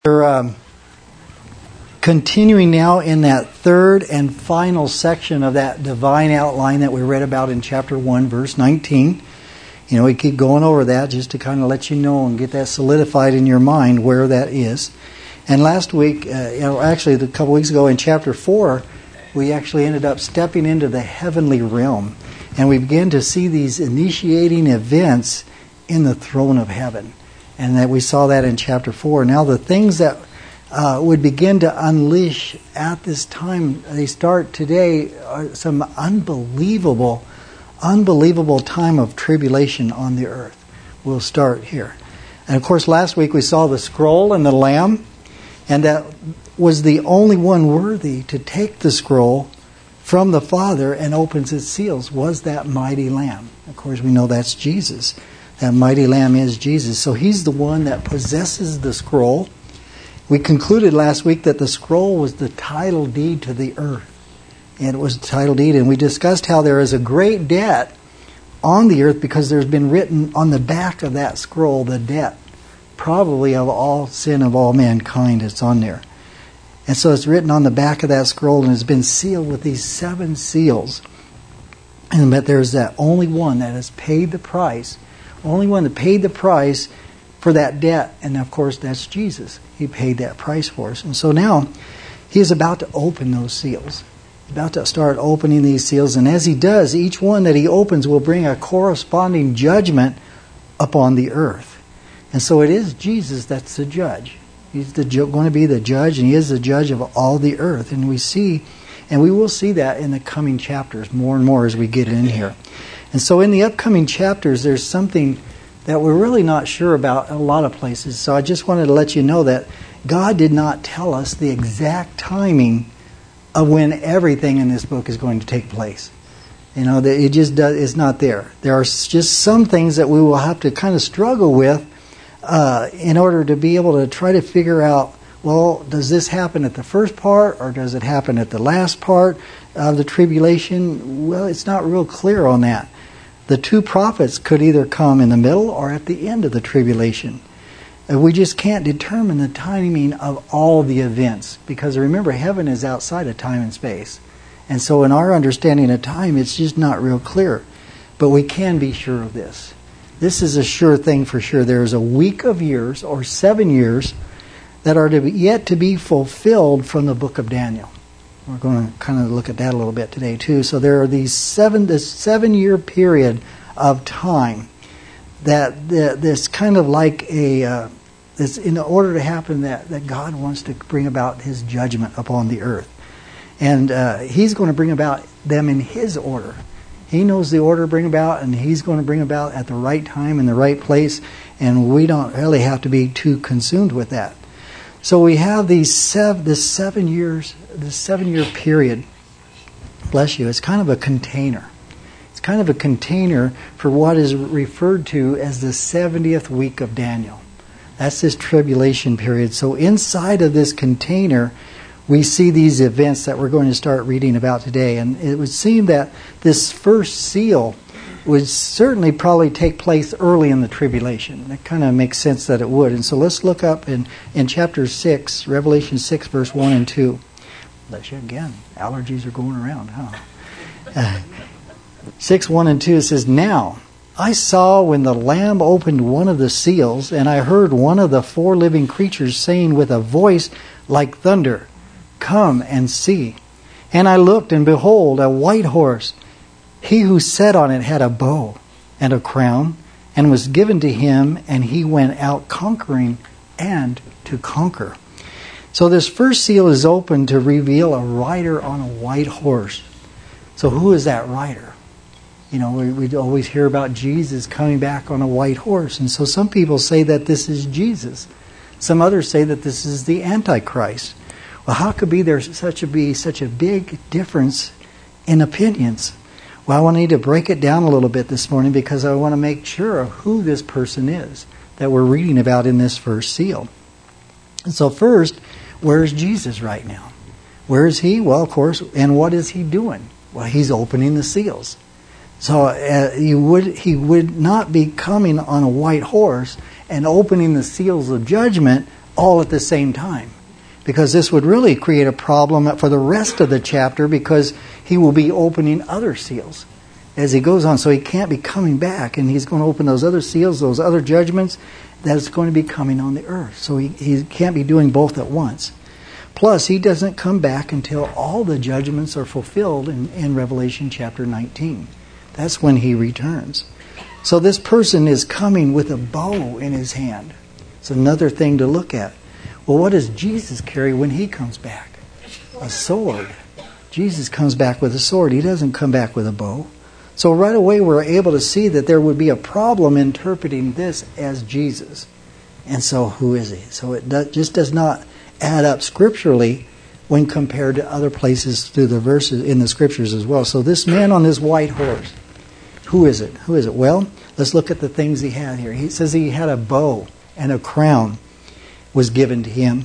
We're continuing now in that third and final section of that divine outline that we read about in chapter 1, verse 19. You know, we keep going over that just to kind of let you know and get that solidified in your mind where that is. And last week, actually a couple weeks ago in chapter 4, we actually ended up stepping into the heavenly realm. And we began to see these initiating events in the throne of heaven. And that we saw that in chapter 4. Now the things that would begin to unleash at this time, they start today, are some unbelievable time of tribulation on the earth. We'll start here. And of course last week we saw the scroll and the Lamb, and that was the only one worthy to take the scroll from the Father and opens its seals, was that mighty Lamb. Of course we know that's Jesus. That mighty Lamb is Jesus. So he's the one that possesses the scroll. We concluded last week that the scroll was the title deed to the earth. And it was the title deed. And we discussed how there is a great debt on the earth because there's been written on the back of that scroll the debt, probably of all sin of all mankind. It's on there. And so it's written on the back of that scroll and it's been sealed with these 7 seals. And but there's that only one that has paid the price. Only one that paid the price for that debt. And of course that's Jesus. He paid that price for us. And so now he is about to open those seals. He's about to start opening these seals. And as he does, each one that he opens will bring a corresponding judgment upon the earth. And so it is Jesus that's the judge. He's going to be the judge, and he is the judge of all the earth. And we see, and we will see that in the coming chapters more and more as we get in here. And so in the upcoming chapters, there's something that we're really not sure about in a lot of places. So I just wanted to let you know that God did not tell us the exact timing of when everything in this book is going to take place. You know, it just is not there. There are just some things that we will have to kind of struggle with in order to be able to try to figure out, well, does this happen at the first part or does it happen at the last part of the tribulation? Well, it's not real clear on that. The 2 prophets could either come in the middle or at the end of the tribulation. We just can't determine the timing of all the events because remember, heaven is outside of time and space. And so in our understanding of time, it's just not real clear. But we can be sure of this. This is a sure thing for sure. There is a week of years or 7 years that are yet to be fulfilled from the book of Daniel. We're going to kind of look at that a little bit today too. So there are this 7-year period of time that this kind of like this in order to happen that God wants to bring about his judgment upon the earth. And he's going to bring about them in his order. He knows the order to bring about, and he's going to bring about at the right time in the right place, and we don't really have to be too consumed with that. So we have this 7 year period. Bless you. It's kind of a container. It's kind of a container for what is referred to as the 70th week of Daniel. That's this tribulation period. So inside of this container, we see these events that we're going to start reading about today. And it would seem that this first seal would certainly probably take place early in the tribulation. That kind of makes sense that it would. And so let's look up in chapter 6, Revelation 6, verse 1 and 2. Bless you again. Allergies are going around, huh? 6, 1 and 2, it says, "Now I saw when the Lamb opened one of the seals, and I heard one of the 4 living creatures saying with a voice like thunder, 'Come and see.' And I looked, and behold, a white horse. He who sat on it had a bow and a crown, and was given to him, and he went out conquering and to conquer." So this first seal is open to reveal a rider on a white horse. So who is that rider? You know, we always hear about Jesus coming back on a white horse. And so some people say that this is Jesus. Some others say that this is the Antichrist. Well, how could there be such a big difference in opinions? Well, I want to need to break it down a little bit this morning because I want to make sure of who this person is that we're reading about in this first seal. And so first, where is Jesus right now? Where is he? Well, of course, and what is he doing? Well, he's opening the seals. So he would not be coming on a white horse and opening the seals of judgment all at the same time. Because this would really create a problem for the rest of the chapter, because he will be opening other seals as he goes on. So he can't be coming back, and he's going to open those other seals, those other judgments that's going to be coming on the earth. So he can't be doing both at once. Plus, he doesn't come back until all the judgments are fulfilled in Revelation chapter 19. That's when he returns. So this person is coming with a bow in his hand. It's another thing to look at. Well, what does Jesus carry when he comes back? A sword. Jesus comes back with a sword. He doesn't come back with a bow. So right away we're able to see that there would be a problem interpreting this as Jesus. And so who is he? So it just does not add up scripturally when compared to other places through the verses in the scriptures as well. So this man on this white horse, who is it? Who is it? Well, let's look at the things he had here. He says he had a bow and a crown was given to him.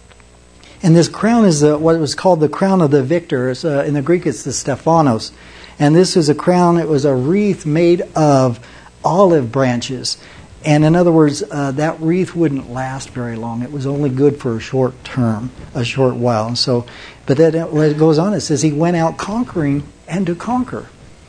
And this crown is what was called the crown of the victor. In the Greek it's the Stephanos. And this is a crown, it was a wreath made of olive branches. And in other words, that wreath wouldn't last very long. It was only good for a short term, a short while. And so, but then when it goes on, it says he went out conquering and to conquer.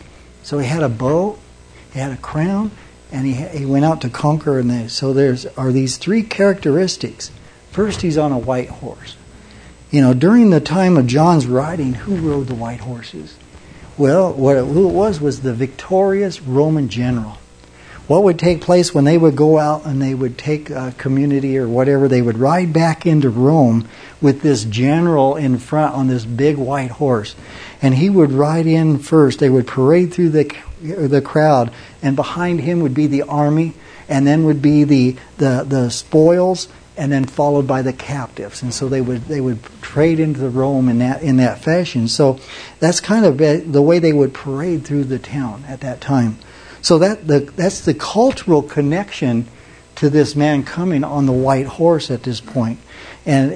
So he had a bow, he had a crown, and he went out to conquer. And so are these three characteristics. First, he's on a white horse. You know, during the time of John's writing, who rode the white horses? Well, who it was the victorious Roman general. What would take place when they would go out and they would take a community or whatever, they would ride back into Rome with this general in front on this big white horse. And he would ride in first. They would parade through the crowd, and behind him would be the army, and then would be the spoils, and then followed by the captives. And so they would trade into Rome in that fashion. So that's kind of the way they would parade through the town at that time. So that's the cultural connection to this man coming on the white horse at this point. And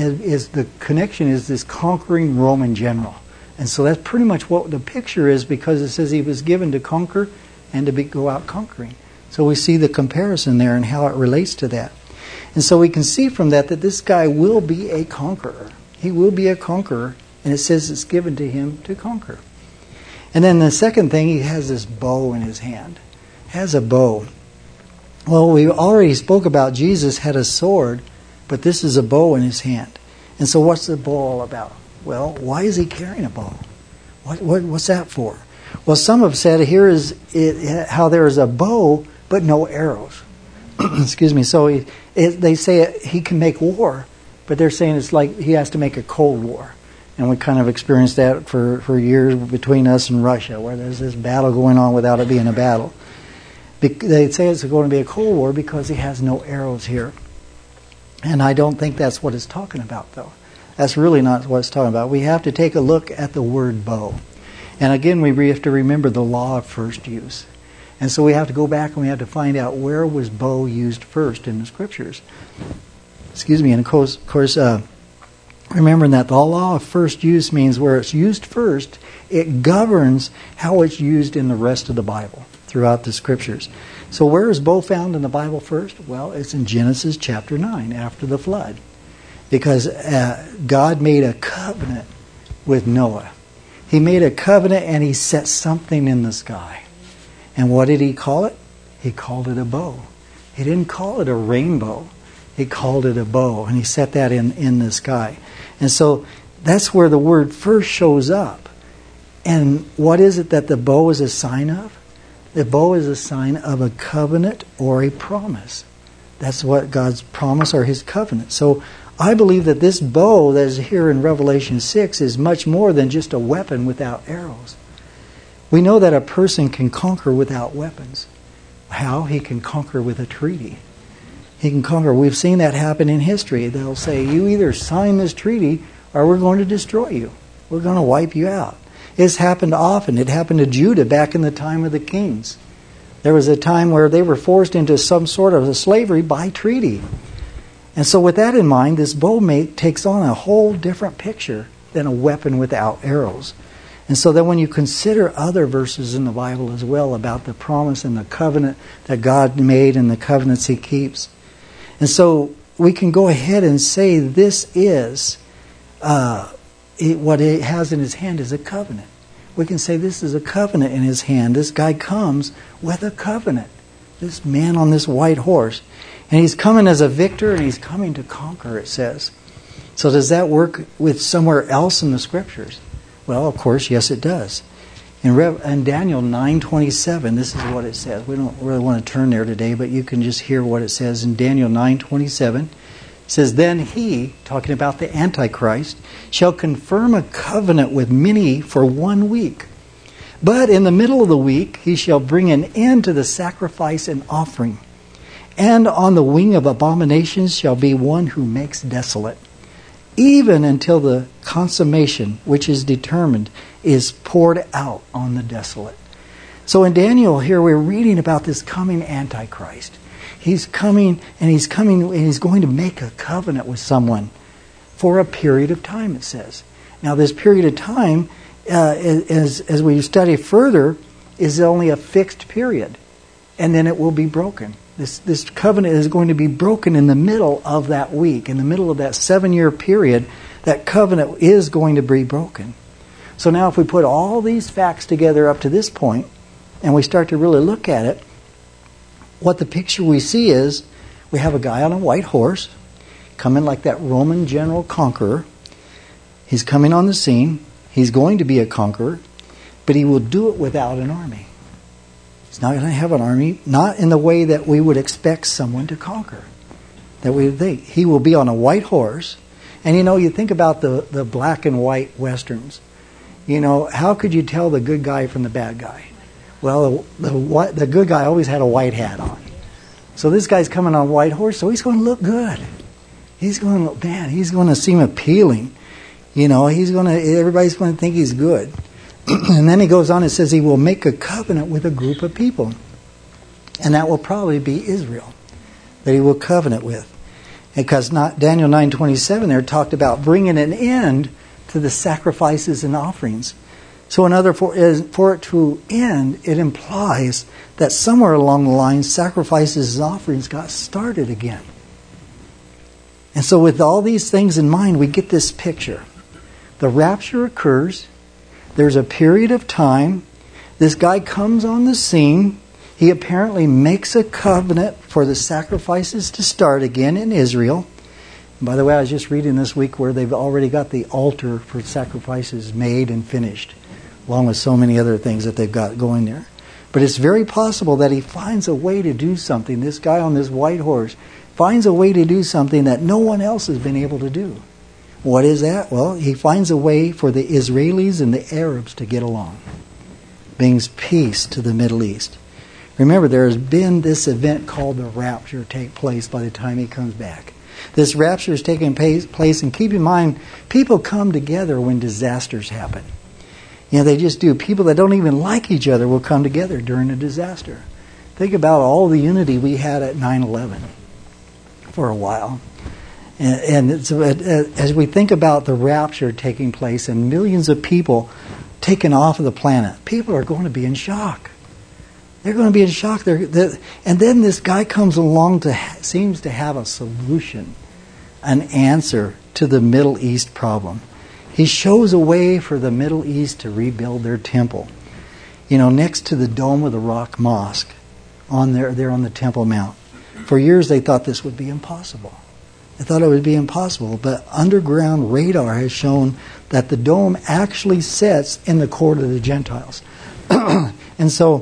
is the connection is this conquering Roman general. And so that's pretty much what the picture is, because it says he was given to conquer and to go out conquering. So we see the comparison there and how it relates to that. And so we can see from that this guy will be a conqueror. He will be a conqueror, and it says it's given to him to conquer. And then the second thing, he has this bow in his hand. Has a bow. Well, we already spoke about Jesus had a sword, but this is a bow in his hand. And so what's the bow all about? Well, why is he carrying a bow? What's that for? Well, some have said here is how there is a bow, but no arrows. Excuse me. So they say he can make war, but they're saying it's like he has to make a Cold War. And we kind of experienced that for years between us and Russia, where there's this battle going on without it being a battle. They say it's going to be a Cold War because he has no arrows here. And I don't think that's what it's talking about, though. That's really not what it's talking about. We have to take a look at the word bow. And again, we have to remember the law of first use. And so we have to go back and we have to find out where was bow used first in the Scriptures. Excuse me. And of course, remembering that the law of first use means where it's used first, it governs how it's used in the rest of the Bible throughout the Scriptures. So where is bow found in the Bible first? Well, it's in Genesis chapter 9, after the flood. Because God made a covenant with Noah. He made a covenant and he set something in the sky. And what did he call it? He called it a bow. He didn't call it a rainbow. He called it a bow. And he set that in the sky. And so that's where the word first shows up. And what is it that the bow is a sign of? The bow is a sign of a covenant or a promise. That's what God's promise or his covenant. So I believe that this bow that is here in Revelation 6 is much more than just a weapon without arrows. We know that a person can conquer without weapons. How? He can conquer with a treaty. He can conquer. We've seen that happen in history. They'll say, you either sign this treaty or we're going to destroy you. We're going to wipe you out. It's happened often. It happened to Judah back in the time of the kings. There was a time where they were forced into some sort of a slavery by treaty. And so with that in mind, this bow takes on a whole different picture than a weapon without arrows. And so then when you consider other verses in the Bible as well about the promise and the covenant that God made and the covenants he keeps. And so we can go ahead and say this is what it has in his hand is a covenant. We can say this is a covenant in his hand. This guy comes with a covenant. This man on this white horse. And he's coming as a victor, and he's coming to conquer, it says. So does that work with somewhere else in the Scriptures? Well, of course, yes, it does. In Daniel 9:27, this is what it says. We don't really want to turn there today, but you can just hear what it says in Daniel 9:27. It says, "Then he," talking about the Antichrist, "shall confirm a covenant with many for 1 week. But in the middle of the week he shall bring an end to the sacrifice and offering. And on the wing of abominations shall be one who makes desolate, even until the consummation which is determined is poured out on the desolate." So in Daniel here we're reading about this coming Antichrist. He's coming and he's going to make a covenant with someone for a period of time, it says. Now this period of time, as we study further, is only a fixed period. And then it will be broken. This covenant is going to be broken in the middle of that week. In the middle of that 7-year period, that covenant is going to be broken. So now if we put all these facts together up to this point, and we start to really look at it, what the picture we see is, we have a guy on a white horse, coming like that Roman general conqueror. He's coming on the scene. He's going to be a conqueror, but he will do it without an army. He's not going to have an army, not in the way that we would expect someone to conquer. That we would think. He will be on a white horse. And you think about the black and white westerns. How could you tell the good guy from the bad guy? Well, the good guy always had a white hat on. So this guy's coming on a white horse, so he's going to look good. He's going to seem appealing. Everybody's going to think he's good. And then he goes on and says he will make a covenant with a group of people. And that will probably be Israel that he will covenant with. Because Daniel 9:27 there talked about bringing an end to the sacrifices and offerings. So for it to end, it implies that somewhere along the line, sacrifices and offerings got started again. And so with all these things in mind, we get this picture. The rapture occurs. There's a period of time. This guy comes on the scene. He apparently makes a covenant for the sacrifices to start again in Israel. And by the way, I was just reading this week where they've already got the altar for sacrifices made and finished, along with so many other things that they've got going there. But it's very possible that he finds a way to do something. This guy on this white horse finds a way to do something that no one else has been able to do. What is that? Well, he finds a way for the Israelis and the Arabs to get along. Brings peace to the Middle East. Remember, there has been this event called the rapture take place by the time he comes back. This rapture is taking place, and keep in mind, people come together when disasters happen. They just do. People that don't even like each other will come together during a disaster. Think about all the unity we had at 9/11 for a while. And as we think about the rapture taking place and millions of people taken off of the planet, people are going to be in shock. They're going to be in shock. And then this guy comes along seems to have a solution, an answer to the Middle East problem. He shows a way for the Middle East to rebuild their temple. Next to the Dome of the Rock Mosque, there on the Temple Mount. For years they thought this would be impossible. They thought it would be impossible, but underground radar has shown that the dome actually sets in the court of the Gentiles. And so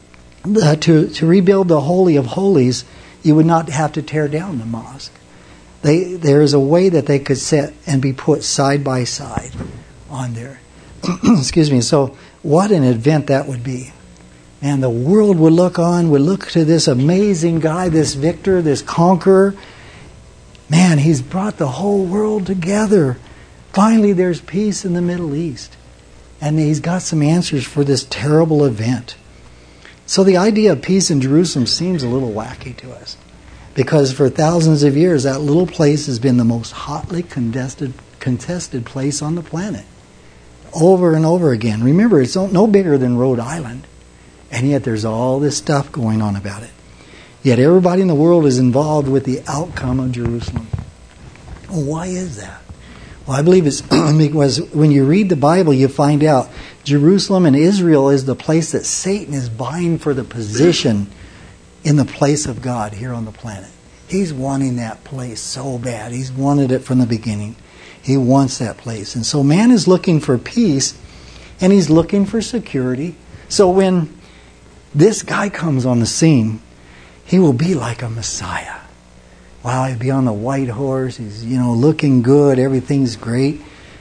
to rebuild the Holy of Holies, you would not have to tear down the mosque. There is a way that they could set and be put side by side on there. Excuse me. So what an event that would be. And the world would look to this amazing guy, this victor, this conqueror. Man, he's brought the whole world together. Finally, there's peace in the Middle East. And he's got some answers for this terrible event. So the idea of peace in Jerusalem seems a little wacky to us. Because for thousands of years, that little place has been the most hotly contested place on the planet. Over and over again. Remember, it's no bigger than Rhode Island. And yet there's all this stuff going on about it. Yet everybody in the world is involved with the outcome of Jerusalem. Well, why is that? Well, I believe it's because when you read the Bible, you find out Jerusalem and Israel is the place that Satan is vying for the position in the place of God here on the planet. He's wanting that place so bad. He's wanted it from the beginning. He wants that place. And so man is looking for peace, and he's looking for security. So when this guy comes on the scene, he will be like a Messiah. Wow, he'll be on the white horse. He's, looking good. Everything's great.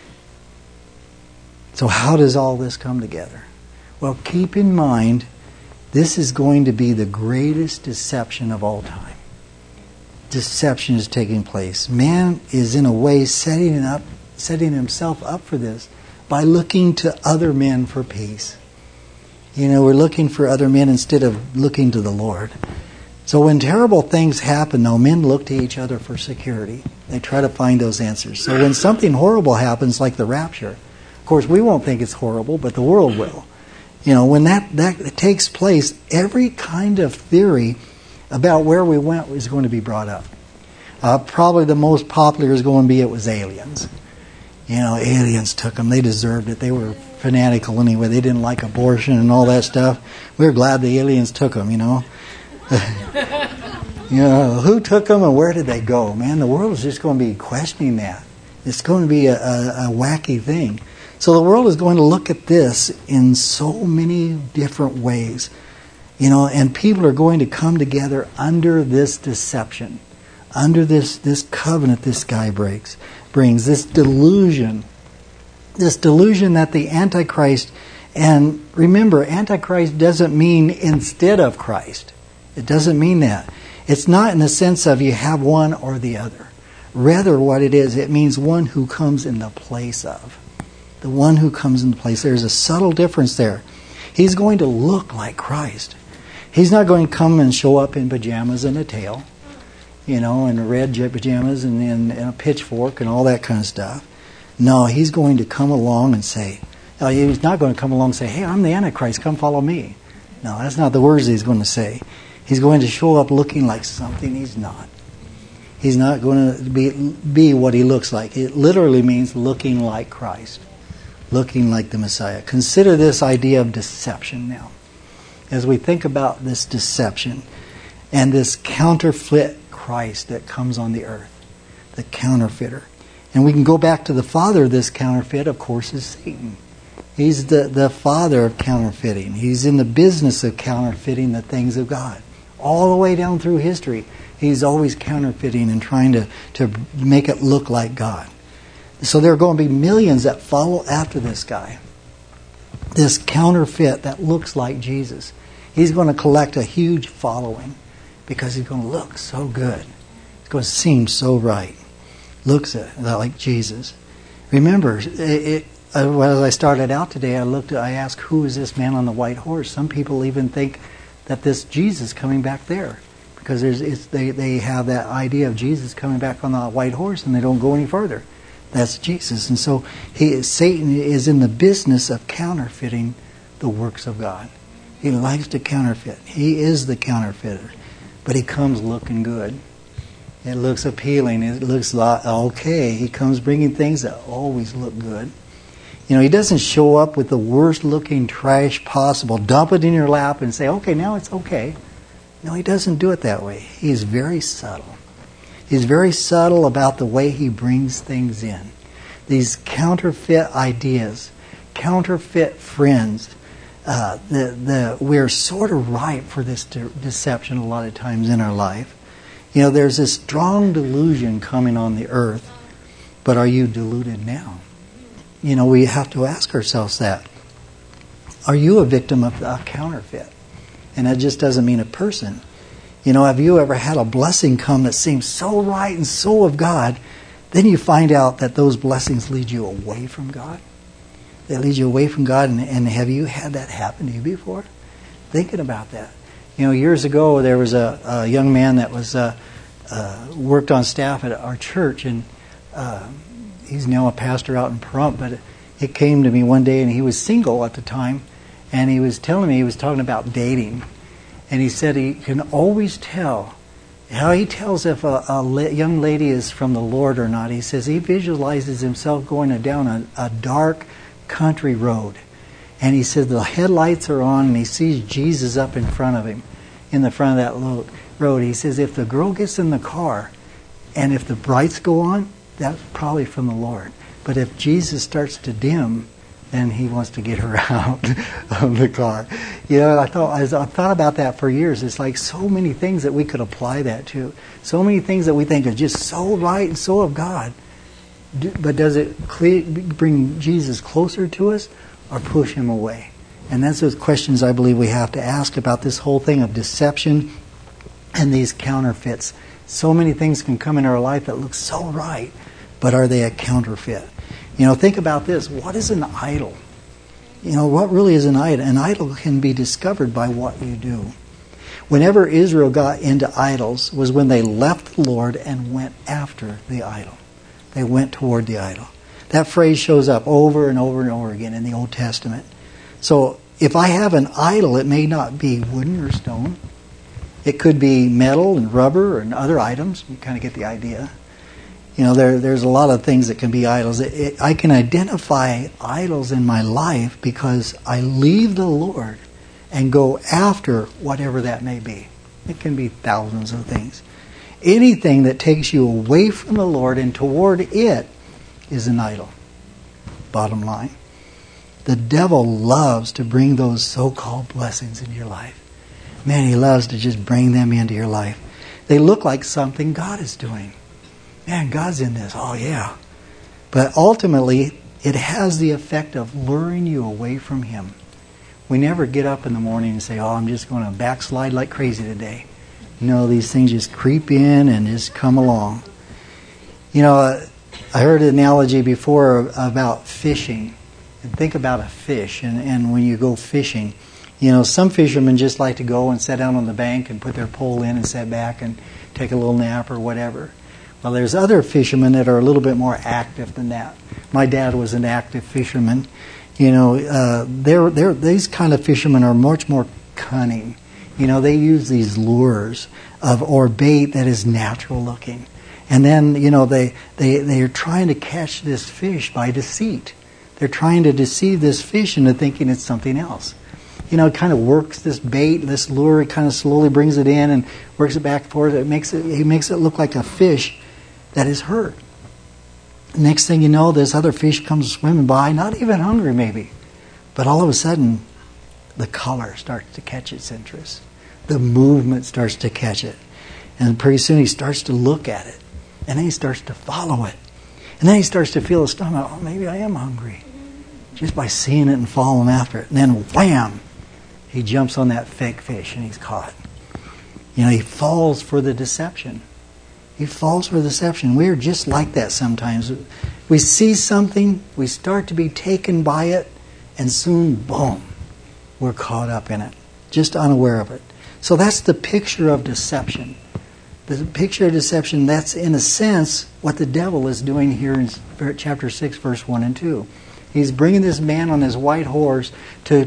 So how does all this come together? Well, keep in mind, this is going to be the greatest deception of all time. Deception is taking place. Man is in a way setting himself up for this by looking to other men for peace. We're looking for other men instead of looking to the Lord. So when terrible things happen, though, men look to each other for security. They try to find those answers. So when something horrible happens, like the rapture, of course we won't think it's horrible, but the world will. When that takes place, every kind of theory about where we went is going to be brought up. Probably the most popular is going to be it was aliens. Aliens took them. They deserved it. They were fanatical anyway. They didn't like abortion and all that stuff. We're glad the aliens took them, who took them and where did they go? Man, the world is just going to be questioning that. It's going to be a wacky thing. So the world is going to look at this in so many different ways. And people are going to come together under this deception, under this covenant this guy brings, this delusion that the Antichrist, and remember, Antichrist doesn't mean instead of Christ. It doesn't mean that. It's not in the sense of you have one or the other. Rather, what it means one who comes in the place of. The one who comes in the place. There's a subtle difference there. He's going to look like Christ. He's not going to come and show up in pajamas and a tail, in red pajamas and a pitchfork and all that kind of stuff. No, he's going to come along and say, he's not going to come along and say, hey, I'm the Antichrist, come follow me. No, that's not the words he's going to say. He's going to show up looking like something he's not. He's not going to be what he looks like. It literally means looking like Christ, looking like the Messiah. Consider this idea of deception now. As we think about this deception and this counterfeit Christ that comes on the earth, the counterfeiter. And we can go back to the father of this counterfeit, of course, is Satan. He's the father of counterfeiting. He's in the business of counterfeiting the things of God. All the way down through history, he's always counterfeiting and trying to make it look like God. So there are going to be millions that follow after this guy. This counterfeit that looks like Jesus. He's going to collect a huge following because he's going to look so good. It's going to seem so right. Looks like Jesus. Remember, as I started out today, I asked, who is this man on the white horse? Some people even think that this Jesus coming back there, because they have that idea of Jesus coming back on the white horse, and they don't go any further. That's Jesus, and so Satan is in the business of counterfeiting the works of God. He likes to counterfeit. He is the counterfeiter, but he comes looking good. It looks appealing. It looks okay. He comes bringing things that always look good. He doesn't show up with the worst looking trash possible, dump it in your lap and say, okay, now it's okay. No, he doesn't do it that way. He's very subtle. He's very subtle about the way he brings things in. These counterfeit ideas, counterfeit friends, we're sort of ripe for this deception a lot of times in our life. There's this strong delusion coming on the earth, but are you deluded now? We have to ask ourselves that. Are you a victim of a counterfeit? And that just doesn't mean a person. Have you ever had a blessing come that seems so right and so of God, then you find out that those blessings lead you away from God? They lead you away from God, and have you had that happen to you before? Thinking about that. Years ago there was a young man that was worked on staff at our church, and he's now a pastor out in Pahrump, but it came to me one day, and he was single at the time, and he was telling me, he was talking about dating. And he said he can always tell. How he tells if a young lady is from the Lord or not. He says he visualizes himself going down a dark country road. And he said the headlights are on and he sees Jesus up in front of him, in the front of that road. He says if the girl gets in the car and if the brights go on, that's probably from the Lord. But if Jesus starts to dim, then he wants to get her out of the car. You know, I thought about that for years. It's like so many things that we could apply that to. So many things that we think are just so right and so of God. But does it bring Jesus closer to us or push him away? And that's those questions I believe we have to ask about this whole thing of deception and these counterfeits. So many things can come in our life that look so right, but are they a counterfeit? You know, think about this. What is an idol? You know, what really is an idol? An idol can be discovered by what you do. Whenever Israel got into idols was when they left the Lord and went after the idol. They went toward the idol. That phrase shows up over and over and over again in the Old Testament. So if I have an idol, it may not be wooden or stone. It could be metal and rubber and other items. You kind of get the idea. You know, there's a lot of things that can be idols. I can identify idols in my life because I leave the Lord and go after whatever that may be. It can be thousands of things. Anything that takes you away from the Lord and toward it is an idol. Bottom line. The devil loves to bring those so-called blessings into your life. Man, he loves to just bring them into your life. They look like something God is doing. Man, God's in this. Oh, yeah. But ultimately, it has the effect of luring you away from Him. We never get up in the morning and say, oh, I'm just going to backslide like crazy today. No, these things just creep in and just come along. You know, I heard an analogy before about fishing. And think about a fish. And when you go fishing, you know, some fishermen just like to go and sit down on the bank and put their pole in and sit back and take a little nap or whatever. Well, there's other fishermen that are a little bit more active than that. My dad was an active fisherman. You know, these kind of fishermen are much more cunning. You know, they use these lures or bait that is natural looking. And then, you know, they are trying to catch this fish by deceit. They're trying to deceive this fish into thinking it's something else. You know, it kind of works this bait, this lure, it kind of slowly brings it in and works it back and forth. He makes it look like a fish that is hurt. Next thing you know, this other fish comes swimming by, not even hungry maybe. But all of a sudden, the color starts to catch its interest. The movement starts to catch it. And pretty soon he starts to look at it. And then he starts to follow it. And then he starts to feel his stomach, oh, maybe I am hungry. Just by seeing it and following after it. And then wham! He jumps on that fake fish and he's caught. You know, he falls for the deception. He falls for deception. We're just like that sometimes. We see something, we start to be taken by it, and soon, boom, we're caught up in it, just unaware of it. So that's the picture of deception. The picture of deception, that's in a sense what the devil is doing here in chapter 6, verse 1 and 2. He's bringing this man on his white horse to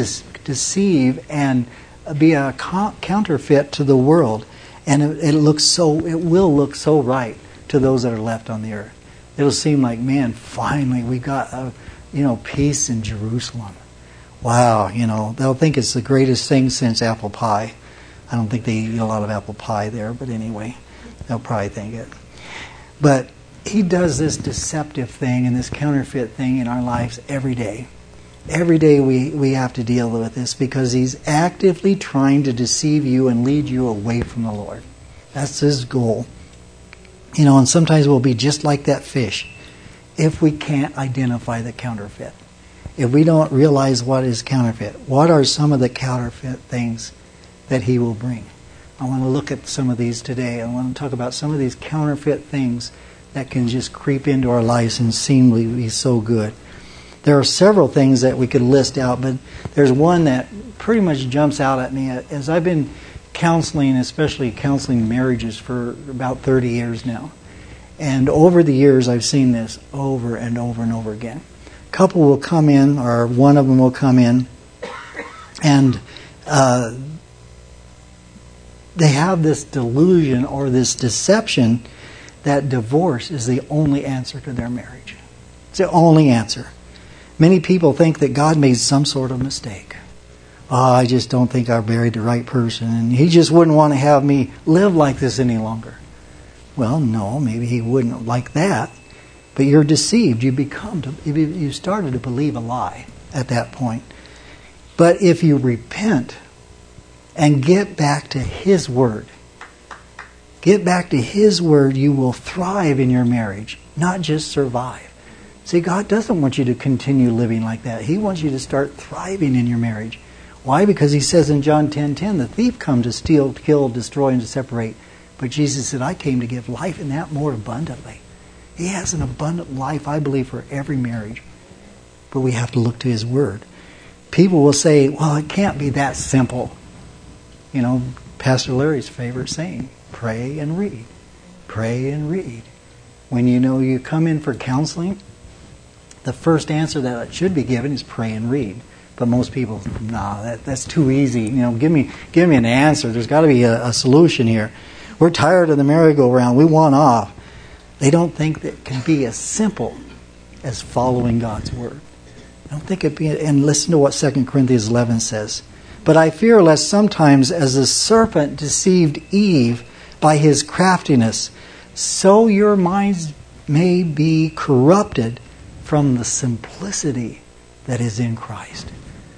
deceive and be a counterfeit to the world. And it will look so right to those that are left on the earth. It'll seem like, man, finally we got peace in Jerusalem. Wow, you know, they'll think it's the greatest thing since apple pie. I don't think they eat a lot of apple pie there, but anyway, they'll probably think it. But he does this deceptive thing and this counterfeit thing in our lives every day. Every day we have to deal with this because he's actively trying to deceive you and lead you away from the Lord. That's his goal. You know, and sometimes we'll be just like that fish if we can't identify the counterfeit. If we don't realize what is counterfeit. What are some of the counterfeit things that he will bring? I want to look at some of these today. I want to talk about some of these counterfeit things that can just creep into our lives and seemingly be so good. There are several things that we could list out, but there's one that pretty much jumps out at me as I've been counseling, especially counseling marriages for about 30 years now. And over the years, I've seen this over and over and over again. A couple will come in, or one of them will come in, and they have this delusion or this deception that divorce is the only answer to their marriage. It's the only answer. Many people think that God made some sort of mistake. Oh, I just don't think I married the right person, and He just wouldn't want to have me live like this any longer. Well, no, maybe He wouldn't like that, but you're deceived. You started to believe a lie at that point. But if you repent and get back to His Word, you will thrive in your marriage, not just survive. See, God doesn't want you to continue living like that. He wants you to start thriving in your marriage. Why? Because He says in John 10:10, the thief comes to steal, to kill, destroy, and to separate. But Jesus said, I came to give life, and that more abundantly. He has an abundant life, I believe, for every marriage. But we have to look to His Word. People will say, well, it can't be that simple. You know, Pastor Larry's favorite saying, pray and read. Pray and read. When you come in for counseling, the first answer that should be given is pray and read. But most people, that's too easy. Give me an answer. There's got to be a solution here. We're tired of the merry-go-round. We want off. They don't think that it can be as simple as following God's Word. I don't think it be. And listen to what 2 Corinthians 11 says. But I fear lest sometimes as the serpent deceived Eve by his craftiness, so your minds may be corrupted from the simplicity that is in Christ.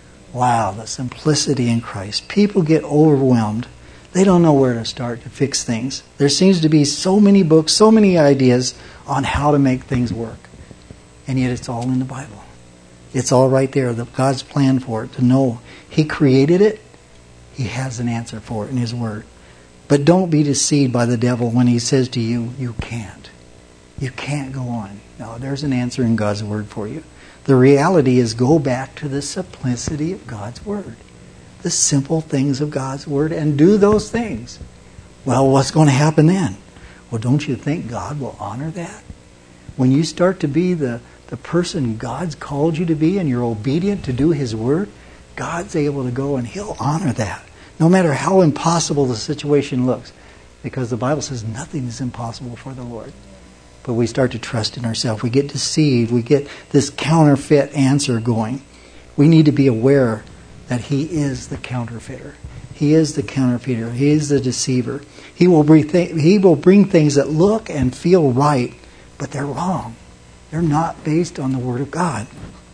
Wow, the simplicity in Christ. People get overwhelmed. They don't know where to start to fix things. There seems to be so many books, so many ideas on how to make things work. And yet it's all in the Bible. It's all right there, God's plan for it, to know He created it. He has an answer for it in His Word. But don't be deceived by the devil when he says to you, you can't. You can't go on. No, there's an answer in God's Word for you. The reality is go back to the simplicity of God's Word. The simple things of God's Word, and do those things. Well, what's going to happen then? Well, don't you think God will honor that? When you start to be the person God's called you to be and you're obedient to do His Word, God's able to go and He'll honor that. No matter how impossible the situation looks. Because the Bible says nothing is impossible for the Lord. But we start to trust in ourselves. We get deceived. We get this counterfeit answer going. We need to be aware that He is the counterfeiter. He is the counterfeiter. He is the deceiver. He will bring things that look and feel right, but they're wrong. They're not based on the Word of God.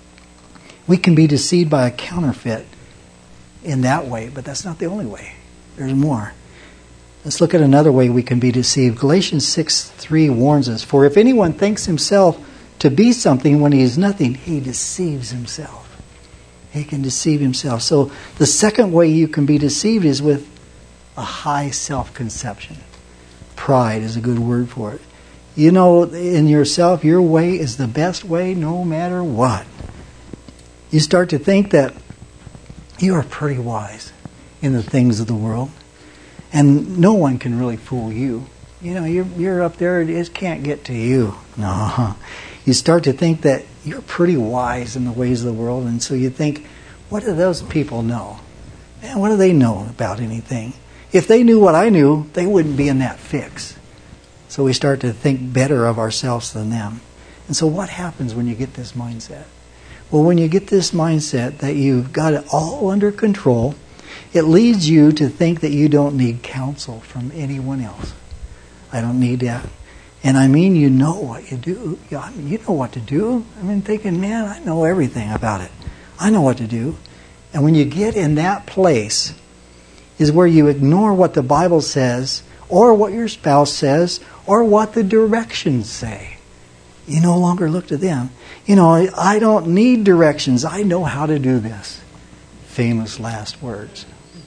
We can be deceived by a counterfeit in that way, but that's not the only way. There's more. Let's look at another way we can be deceived. Galatians 6:3 warns us, for if anyone thinks himself to be something when he is nothing, he deceives himself. He can deceive himself. So the second way you can be deceived is with a high self-conception. Pride is a good word for it. You know in yourself, your way is the best way no matter what. You start to think that you are pretty wise in the things of the world. And no one can really fool you. You're up there, it can't get to you. No. You start to think that you're pretty wise in the ways of the world, and so you think, what do those people know? Man, what do they know about anything? If they knew what I knew, they wouldn't be in that fix. So we start to think better of ourselves than them. And so what happens when you get this mindset? Well, when you get this mindset that you've got it all under control, it leads you to think that you don't need counsel from anyone else. I don't need that. And I mean, you know what you do. You know what to do. I mean, thinking, man, I know everything about it. I know what to do. And when you get in that place is where you ignore what the Bible says or what your spouse says or what the directions say. You no longer look to them. I don't need directions. I know how to do this. Famous last words.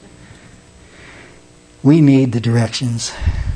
We need the directions.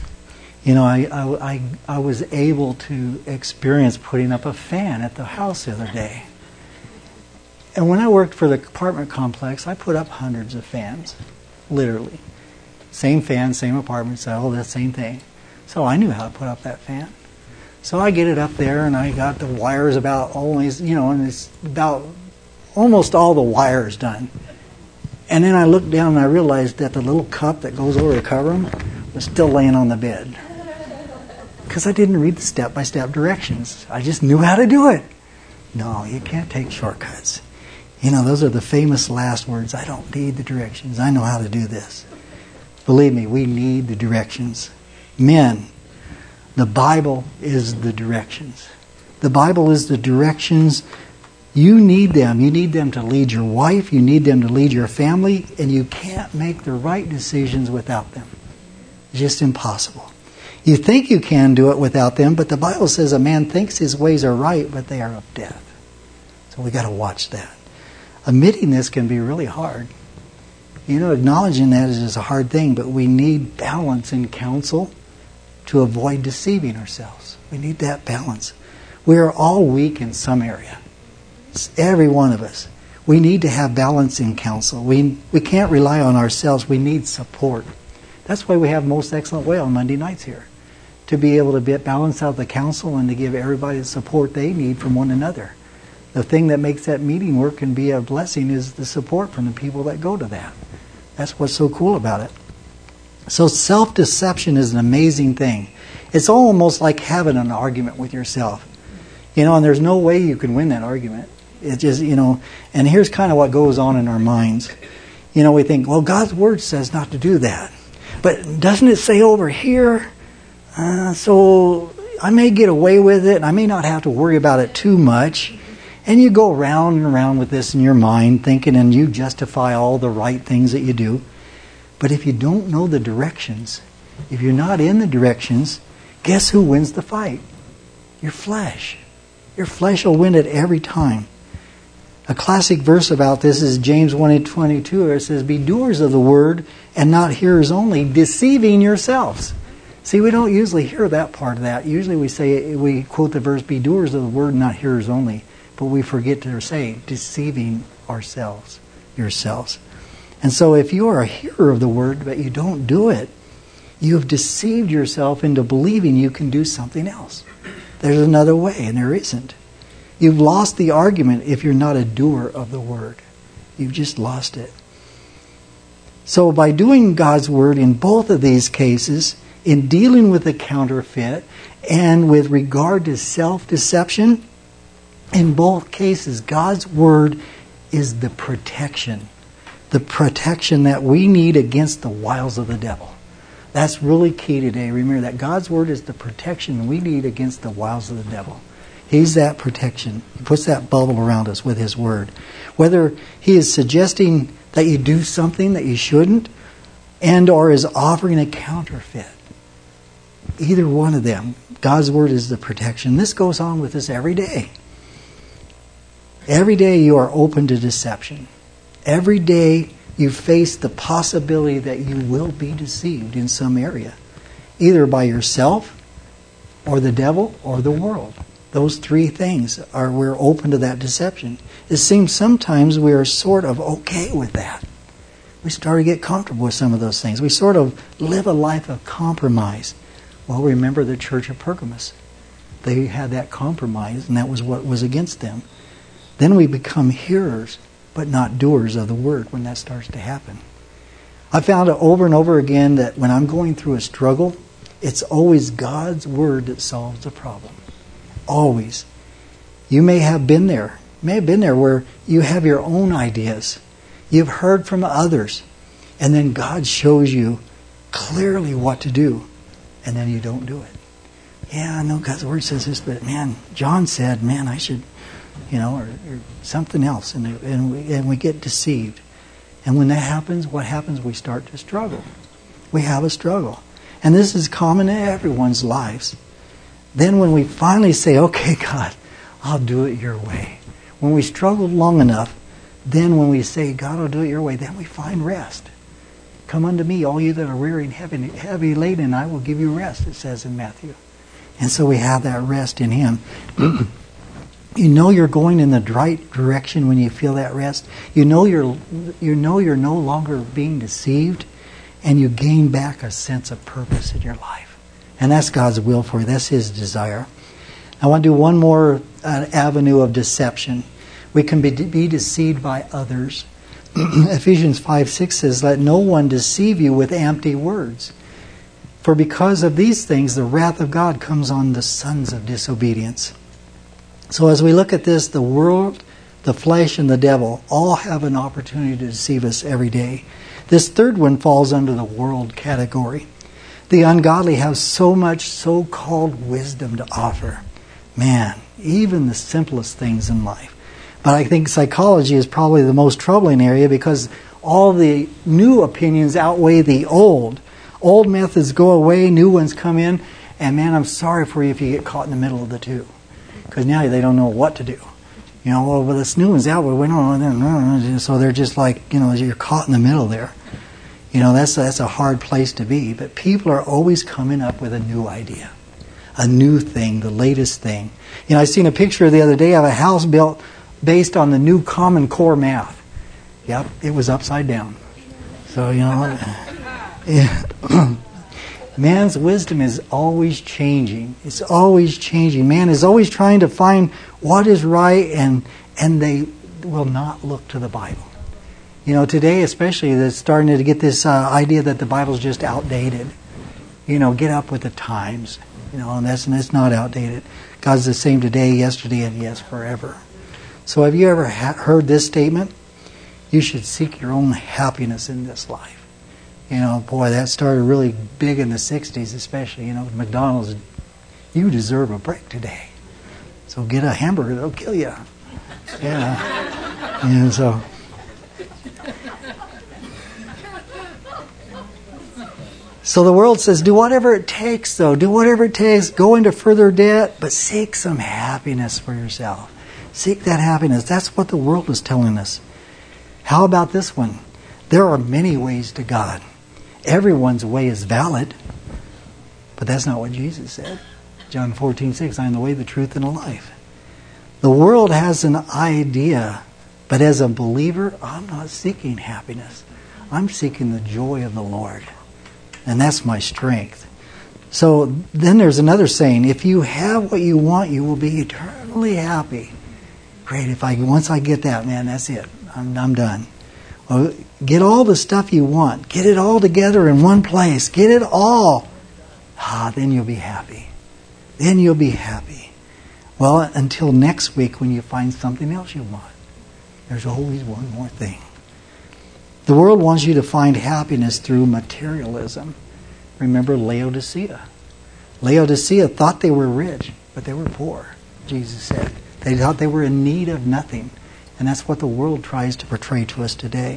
I was able to experience putting up a fan at the house the other day. And when I worked for the apartment complex, I put up hundreds of fans. Literally. Same fan, same apartment, all that same thing. So I knew how to put up that fan. So I get it up there and I got the wires about always, and it's about almost all the wires done. And then I looked down and I realized that the little cup that goes over to cover them was still laying on the bed. Because I didn't read the step-by-step directions. I just knew how to do it. No, you can't take shortcuts. You know, those are the famous last words. I don't need the directions. I know how to do this. Believe me, we need the directions. Men, the Bible is the directions. The Bible is the directions. You need them. You need them to lead your wife. You need them to lead your family. And you can't make the right decisions without them. It's just impossible. You think you can do it without them, but the Bible says a man thinks his ways are right, but they are of death. So we got to watch that. Admitting this can be really hard. You know, acknowledging that is just a hard thing, but we need balance in counsel to avoid deceiving ourselves. We need that balance. We are all weak in some area. It's every one of us. We need to have balance in counsel. We can't rely on ourselves. We need support. That's why we have Most Excellent Way on Monday nights here. To be able to balance out the counsel and to give everybody the support they need from one another. The thing that makes that meeting work and be a blessing is the support from the people that go to that. That's what's so cool about it. So self-deception is an amazing thing. It's almost like having an argument with yourself. You know, and there's no way you can win that argument. It's just, you know, and here's kind of what goes on in our minds. You know, we think, well, God's Word says not to do that. But doesn't it say over here? So I may get away with it, and I may not have to worry about it too much. And you go round and round with this in your mind, thinking, and you justify all the right things that you do. But if you don't know the directions, if you're not in the directions, guess who wins the fight? Your flesh. Your flesh will win it every time. A classic verse about this is James 1:22, where it says, "Be doers of the word and not hearers only, deceiving yourselves." See, we don't usually hear that part of that. Usually we quote the verse, "Be doers of the word and not hearers only." But we forget to say, deceiving ourselves, yourselves. And so if you are a hearer of the word, but you don't do it, you have deceived yourself into believing you can do something else. There's another way, and there isn't. You've lost the argument if you're not a doer of the word. You've just lost it. So by doing God's word in both of these cases, in dealing with the counterfeit and with regard to self-deception, in both cases, God's word is the protection that we need against the wiles of the devil. That's really key today. Remember that God's word is the protection we need against the wiles of the devil. He's that protection. He puts that bubble around us with His word. Whether He is suggesting that you do something that you shouldn't, and or is offering a counterfeit. Either one of them, God's word is the protection. This goes on with us every day. Every day you are open to deception. Every day you face the possibility that you will be deceived in some area. Either by yourself, or the devil, or the world. Those three things we're open to that deception. It seems sometimes we are sort of okay with that. We start to get comfortable with some of those things. We sort of live a life of compromise. Well, remember the church of Pergamos. They had that compromise, and that was what was against them. Then we become hearers, but not doers of the word when that starts to happen. I found it over and over again that when I'm going through a struggle, it's always God's word that solves the problem. Always. You may have been there. Where you have your own ideas. You've heard from others. And then God shows you clearly what to do. And then you don't do it. Yeah, I know God's word says this, but man, John said, man, I should, or something else. And we get deceived. And when that happens, what happens? We start to struggle. We have a struggle. And this is common in everyone's lives. Then when we finally say, okay, God, I'll do it your way. When we struggle long enough, then when we say, God, I'll do it your way, then we find rest. Come unto me, all you that are weary and heavy laden, and I will give you rest, it says in Matthew. And so we have that rest in Him. You know you're going in the right direction when you feel that rest. You know you're no longer being deceived, and you gain back a sense of purpose in your life. And that's God's will for you. That's His desire. I want to do one more avenue of deception. We can be deceived by others Ephesians 5:6 says, "Let no one deceive you with empty words. For because of these things, the wrath of God comes on the sons of disobedience." So as we look at this, the world, the flesh, and the devil all have an opportunity to deceive us every day. This third one falls under the world category. The ungodly have so much so-called wisdom to offer. Man, even the simplest things in life. But I think psychology is probably the most troubling area because all the new opinions outweigh the old. Old methods go away, new ones come in, and man, I'm sorry for you if you get caught in the middle of the two. Because now they don't know what to do. You know, well, this new one's out, but we don't know. So they're just like, you know, you're caught in the middle there. You know, that's a hard place to be. But people are always coming up with a new idea, a new thing, the latest thing. You know, I seen a picture the other day of a house built based on the new Common Core math. Yep, it was upside down. So, you know, yeah. Man's wisdom is always changing. It's always changing. Man is always trying to find what is right, and they will not look to the Bible. You know, today especially, they're starting to get this idea that the Bible's just outdated. You know, get up with the times. You know, and that's not outdated. God's the same today, yesterday, and yes, forever. So have you ever heard this statement? You should seek your own happiness in this life. You know, boy, that started really big in the 60s especially. You know, McDonald's, you deserve a break today. So get a hamburger, they'll kill you. Yeah. And so... So the world says, do whatever it takes, though. Do whatever it takes. Go into further debt, but seek some happiness for yourself. Seek that happiness. That's what the world is telling us. How about this one? There are many ways to God. Everyone's way is valid, but that's not what Jesus said. John 14:6, I am the way, the truth, and the life. The world has an idea, but as a believer, I'm not seeking happiness. I'm seeking the joy of the Lord. And that's my strength. So then there's another saying, if you have what you want, you will be eternally happy. Great, once I get that, man, that's it. I'm done. Well, get all the stuff you want. Get it all together in one place. Get it all. Then you'll be happy. Then you'll be happy. Well, until next week when you find something else you want. There's always one more thing. The world wants you to find happiness through materialism. Remember Laodicea. Laodicea thought they were rich, but they were poor, Jesus said. They thought they were in need of nothing. And that's what the world tries to portray to us today.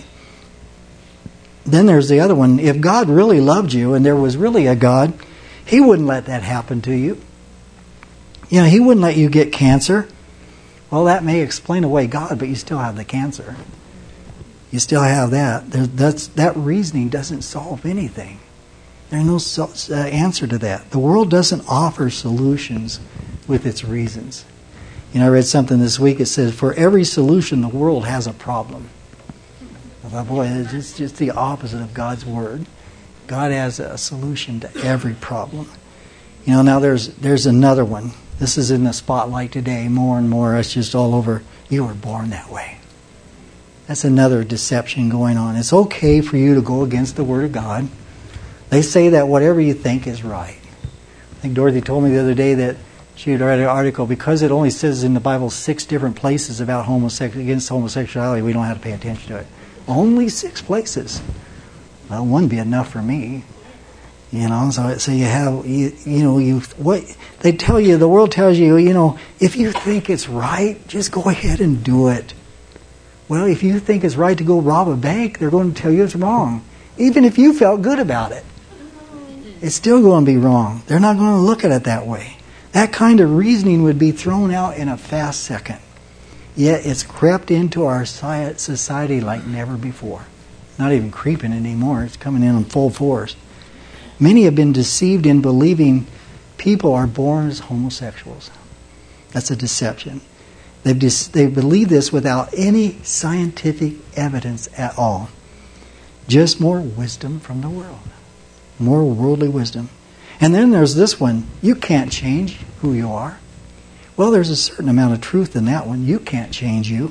Then there's the other one. If God really loved you and there was really a God, He wouldn't let that happen to you. You know, He wouldn't let you get cancer. Well, that may explain away God, but you still have the cancer. You still have that. That reasoning doesn't solve anything. There's no answer to that. The world doesn't offer solutions with its reasons. You know, I read something this week. It says, for every solution, the world has a problem. I thought, boy, it's just the opposite of God's Word. God has a solution to every problem. You know, now there's another one. This is in the spotlight today more and more. It's just all over. You were born that way. That's another deception going on. It's okay for you to go against the Word of God. They say that whatever you think is right. I think Dorothy told me the other day that she had read an article, because it only says in the Bible 6 different places about against homosexuality, we don't have to pay attention to it. Only 6 places. Well, one would be enough for me. You know, so you have, what they tell you, the world tells you, if you think it's right, just go ahead and do it. Well, if you think it's right to go rob a bank, they're going to tell you it's wrong. Even if you felt good about it, it's still going to be wrong. They're not going to look at it that way. That kind of reasoning would be thrown out in a fast second. Yet it's crept into our society like never before. Not even creeping anymore. It's coming in full force. Many have been deceived in believing people are born as homosexuals. That's a deception. They believe this without any scientific evidence at all. Just more wisdom from the world. More worldly wisdom. And then there's this one. You can't change who you are. Well, there's a certain amount of truth in that one. You can't change you.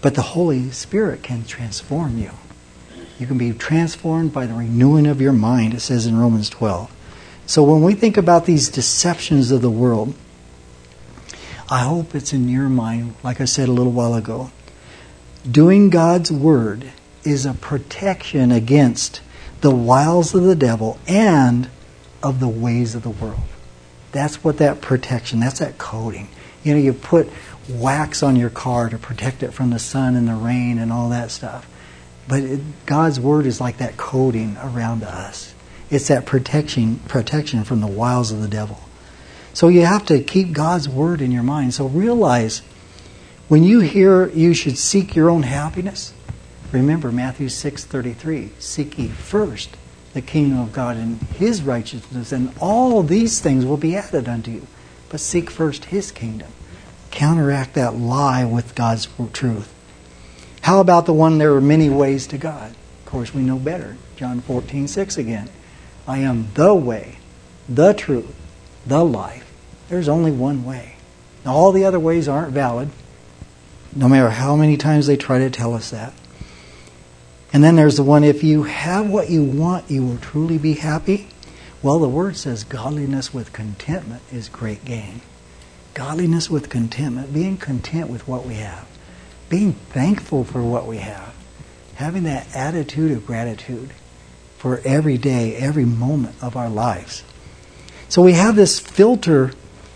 But the Holy Spirit can transform you. You can be transformed by the renewing of your mind, it says in Romans 12. So when we think about these deceptions of the world, I hope it's in your mind, like I said a little while ago. Doing God's Word is a protection against the wiles of the devil and of the ways of the world. That's what that protection, that's that coating. You know, you put wax on your car to protect it from the sun and the rain and all that stuff. But God's Word is like that coating around us. It's that protection from the wiles of the devil. So you have to keep God's Word in your mind. So realize, when you hear you should seek your own happiness, remember Matthew 6:33, seek ye first the kingdom of God and His righteousness, and all these things will be added unto you. But seek first His kingdom. Counteract that lie with God's truth. How about the one, there are many ways to God? Of course, we know better. John 14:6 again. I am the way, the truth, the life. There's only one way. Now, all the other ways aren't valid, no matter how many times they try to tell us that. And then there's the one, if you have what you want, you will truly be happy. Well, the Word says godliness with contentment is great gain. Godliness with contentment, being content with what we have. Being thankful for what we have. Having that attitude of gratitude for every day, every moment of our lives. So we have this filter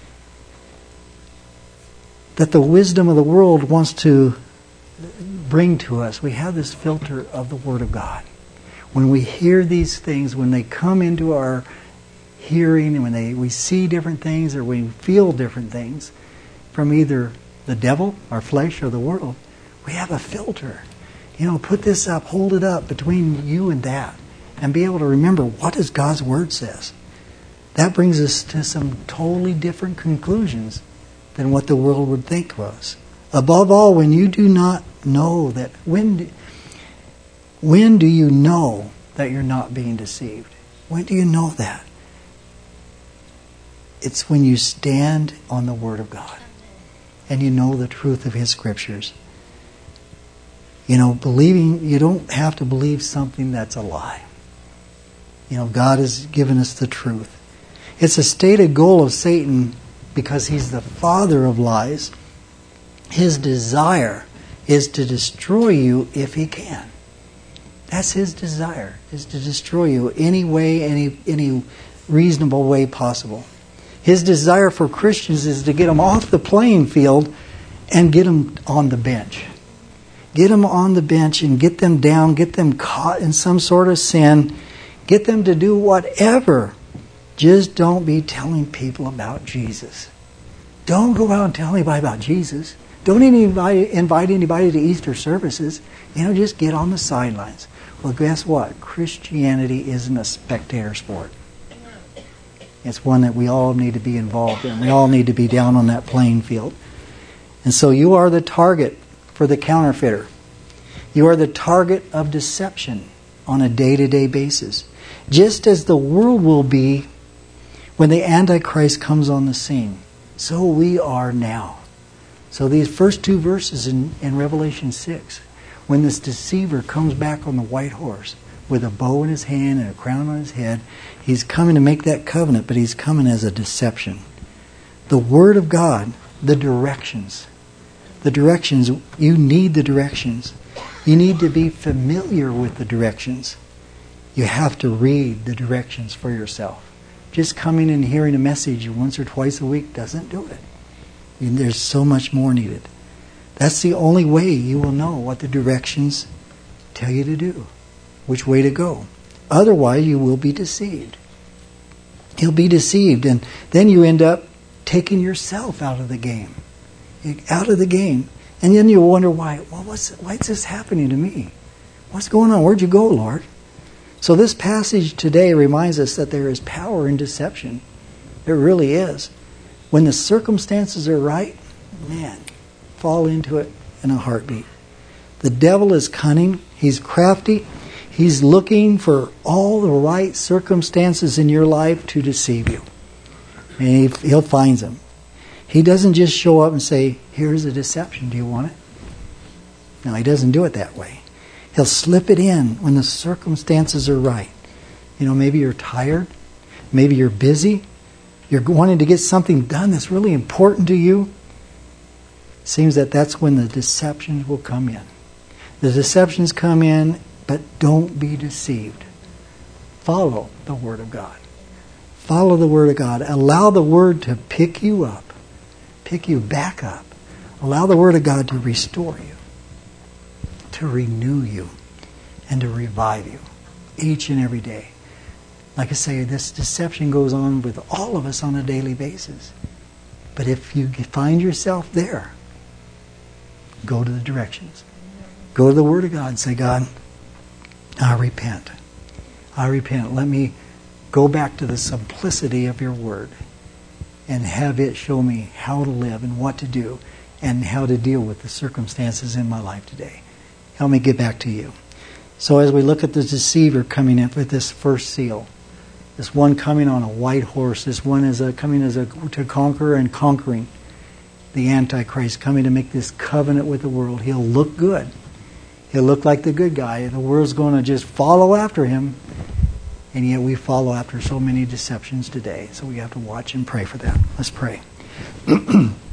that the wisdom of the world wants to bring to us. We have this filter of the Word of God. When we hear these things, when they come into our hearing, and when we see different things or we feel different things from either the devil, our flesh, or the world, we have a filter. You know, put this up, hold it up between you and that, and be able to remember, what does God's Word says? That brings us to some totally different conclusions than what the world would think was. Above all, when you do not know that, when do you know that you're not being deceived? When do you know that? It's when you stand on the Word of God and you know the truth of His Scriptures. You know, you don't have to believe something that's a lie. You know, God has given us the truth. It's a stated goal of Satan, because he's the father of lies. His desire is to destroy you if he can. That's his desire, is to destroy you any way, any reasonable way possible. His desire for Christians is to get them off the playing field and get them on the bench. Get them on the bench and get them down, get them caught in some sort of sin, get them to do whatever. Just don't be telling people about Jesus. Don't go out and tell anybody about Jesus. Don't invite anybody to Easter services. You know, just get on the sidelines. Well, guess what? Christianity isn't a spectator sport. It's one that we all need to be involved in. We all need to be down on that playing field. And so you are the target for the counterfeiter. You are the target of deception on a day-to-day basis. Just as the world will be when the Antichrist comes on the scene. So we are now. So these first two verses in Revelation 6, when this deceiver comes back on the white horse with a bow in his hand and a crown on his head, he's coming to make that covenant, but he's coming as a deception. The Word of God, the directions, you need the directions. You need to be familiar with the directions. You have to read the directions for yourself. Just coming and hearing a message once or twice a week doesn't do it. There's so much more needed. That's the only way you will know what the directions tell you to do, which way to go. Otherwise, you will be deceived. You'll be deceived, and then you end up taking yourself out of the game. Out of the game. And then you'll wonder why. Well, why is this happening to me? What's going on? Where'd you go, Lord? So this passage today reminds us that there is power in deception. There really is. When the circumstances are right, man, fall into it in a heartbeat. The devil is cunning. He's crafty. He's looking for all the right circumstances in your life to deceive you. And he'll find them. He doesn't just show up and say, here's a deception. Do you want it? No, he doesn't do it that way. He'll slip it in when the circumstances are right. Maybe you're tired. Maybe you're busy. You're wanting to get something done that's really important to you. Seems that that's when the deceptions will come in. The deceptions come in, but don't be deceived. Follow the Word of God. Follow the Word of God. Allow the Word to pick you up, pick you back up. Allow the Word of God to restore you, to renew you, and to revive you each and every day. Like I say, this deception goes on with all of us on a daily basis. But if you find yourself there, go to the directions. Go to the Word of God and say, God, I repent. I repent. Let me go back to the simplicity of your Word and have it show me how to live and what to do and how to deal with the circumstances in my life today. Help me get back to you. So as we look at the deceiver coming in with this first seal, this one coming on a white horse, this one is coming to conquer and conquering the Antichrist, coming to make this covenant with the world. He'll look good. He'll look like the good guy. The world's going to just follow after him. And yet we follow after so many deceptions today. So we have to watch and pray for that. Let's pray.